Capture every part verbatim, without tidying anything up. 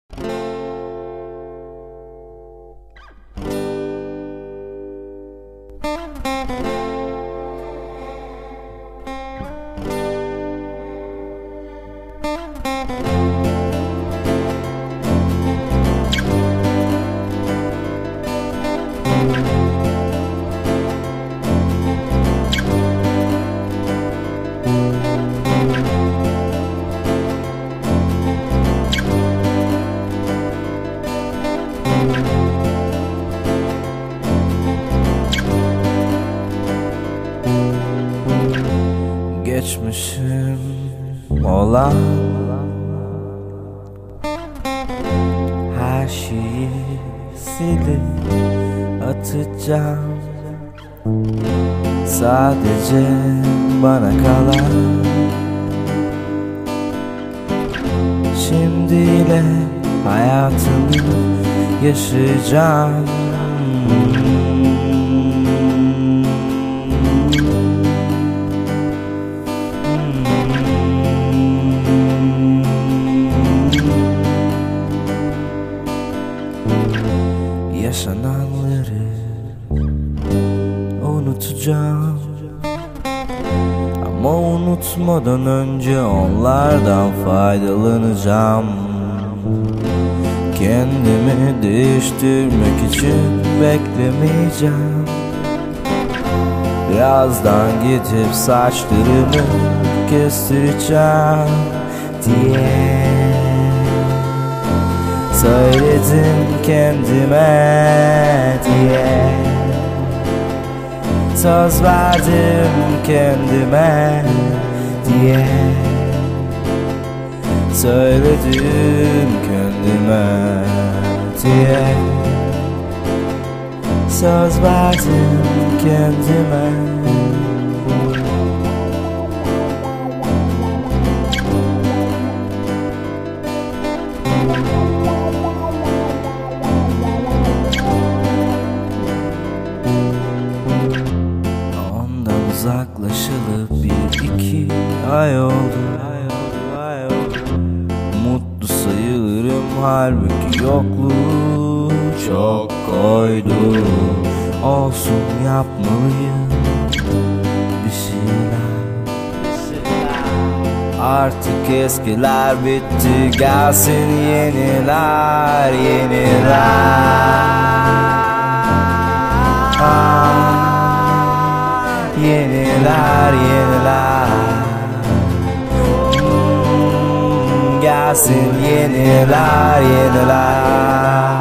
Geçmişim olan her şeyi silip atacağım. Sadece bana kalan şimdiyle hayatımı yaşayacağım. Yaşananları unutacağım, ama unutmadan önce onlardan faydalanacağım. Kendimi değiştirmek için beklemeyeceğim. Birazdan gidip saçlarımı kestireceğim diye söyledim kendime diye. Söz verdim kendime diye. Söyledim kendime diye. Söz verdim kendime. Uzaklaşalı bir iki ay oldu, ay oldu, ay oldu. Mutlu sayılırım halbuki yokluğu çok koydu. Olsun, yapmalıyım bir şeyler. Artık eskiler bitti, gelsin yeniler, yeniler. Yeniler, yeniler. hmm, Gelsin yeniler, yeniler.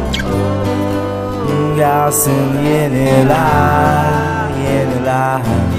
hmm, Gelsin yeniler, yeniler.